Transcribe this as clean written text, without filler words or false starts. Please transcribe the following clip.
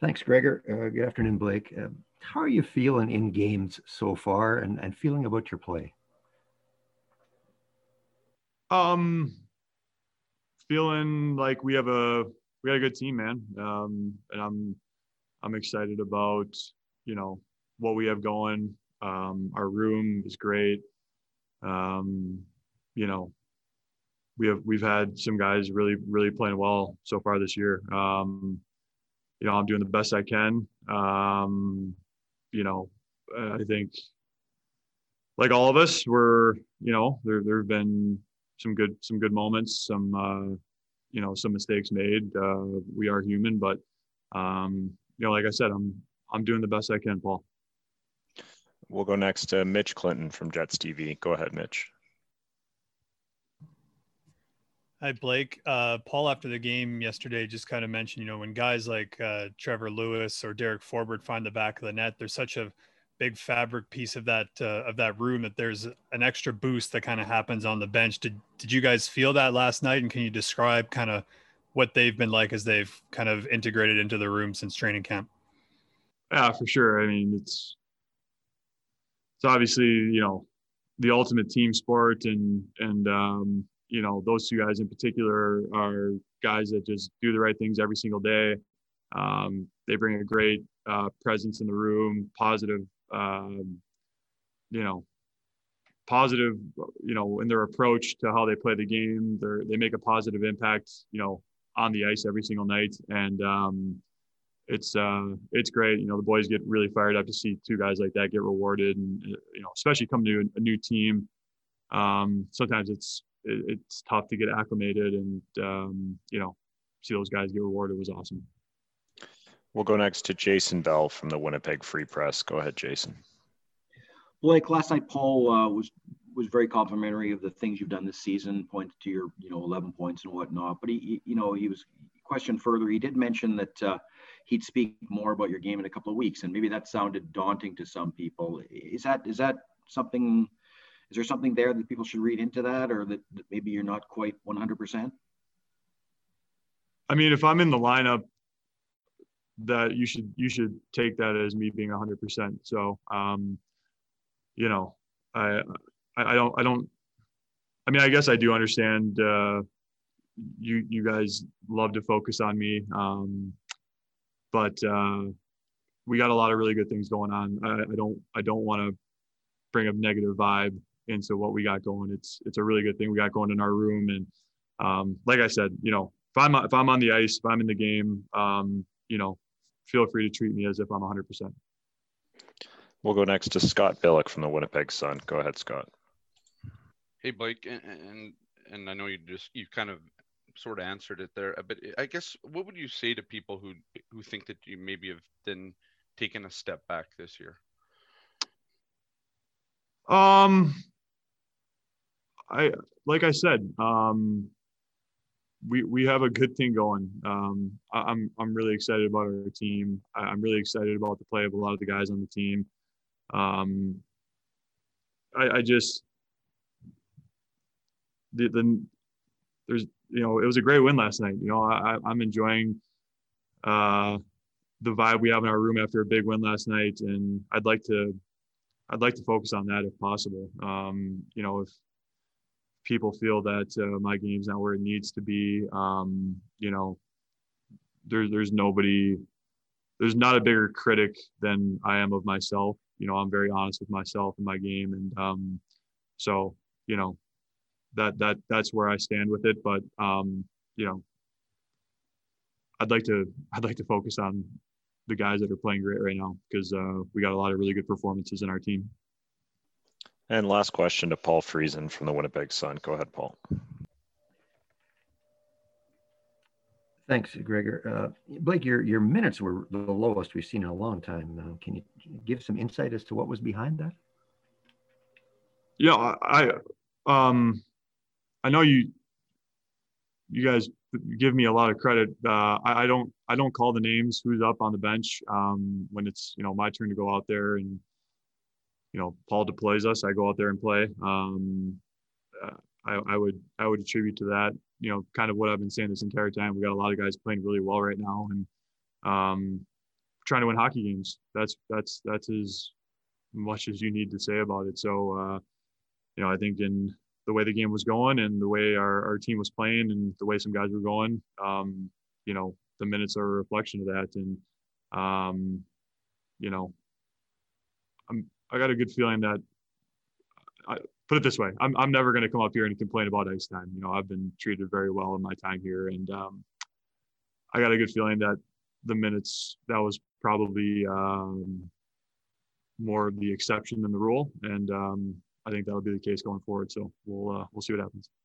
Thanks, Gregor. Good afternoon, Blake. How are you feeling in games so far and feeling about your play? Feeling like we got a good team, man. And I'm excited about, what we have going. Our room is great. You know, we've had some guys really, really playing well so far this year. I'm doing the best I can. I think like all of us, there've been some good moments, some mistakes made. We are human, but like I said, I'm doing the best I can, Paul. We'll go next to Mitch Clinton from Jets TV. Go ahead, Mitch. Hi, Blake. Paul, after the game yesterday, just kind of mentioned, when guys like Trevor Lewis or Derek Forbort find the back of the net, there's such a big fabric piece of that room that there's an extra boost that kind of happens on the bench. Did you guys feel that last night? And can you describe kind of what they've been like as they've kind of integrated into the room since training camp? Yeah, for sure. I mean, it's obviously, the ultimate team sport, and those two guys in particular are guys that just do the right things every single day. They bring a great presence in the room, positive, in their approach to how they play the game. They make a positive impact, on the ice every single night. And it's great. The boys get really fired up to see two guys like that get rewarded, and especially coming to a new team. Sometimes it's tough to get acclimated, and see those guys get rewarded was awesome. We'll go next to Jason Bell from the Winnipeg Free Press. Go ahead, Jason. Blake, last night Paul was very complimentary of the things you've done this season, pointed to your 11 points and whatnot. But he was questioned further. He did mention that he'd speak more about your game in a couple of weeks, and maybe that sounded daunting to some people. Is that something? Is there something there that people should read into that, or that maybe you're not quite 100%? I mean, if I'm in the lineup, that you should take that as me being 100%. So, I don't. I mean, I guess I do understand. You guys love to focus on me, but we got a lot of really good things going on. I don't want to bring a negative vibe into what we got going. It's a really good thing we got going in our room. And like I said, if I'm on the ice, if I'm in the game, feel free to treat me as if I'm 100%. We'll go next to Scott Billeck from the Winnipeg Sun. Go ahead, Scott. Hey, Blake, and I know you kind of sort of answered it there, but I guess what would you say to people who think that you maybe have then taken a step back this year? Like I said, we have a good thing going. I'm really excited about our team. I'm really excited about the play of a lot of the guys on the team. It was a great win last night. I'm enjoying the vibe we have in our room after a big win last night, and I'd like to focus on that if possible. If people feel that my game's not where it needs to be, there's not a bigger critic than I am of myself. I'm very honest with myself and my game, and so that's where I stand with it. But I'd like to focus on the guys that are playing great right now, because we got a lot of really good performances in our team. And last question to Paul Friesen from the Winnipeg Sun. Go ahead, Paul. Thanks, Gregor. Blake, your minutes were the lowest we've seen in a long time. Can you give some insight as to what was behind that? Yeah, I know you guys give me a lot of credit. I don't call the names who's up on the bench when it's my turn to go out there, and Paul deploys us. I go out there and play. I would attribute to that, kind of what I've been saying this entire time. We got a lot of guys playing really well right now, and trying to win hockey games. That's as much as you need to say about it. So, I think in the way the game was going and the way our team was playing and the way some guys were going, the minutes are a reflection of that. And, I got a good feeling that put it this way, I'm never going to come up here and complain about ice time. I've been treated very well in my time here. And, I got a good feeling that the minutes, that was probably, more of the exception than the rule. And, I think that'll be the case going forward. So we'll see what happens.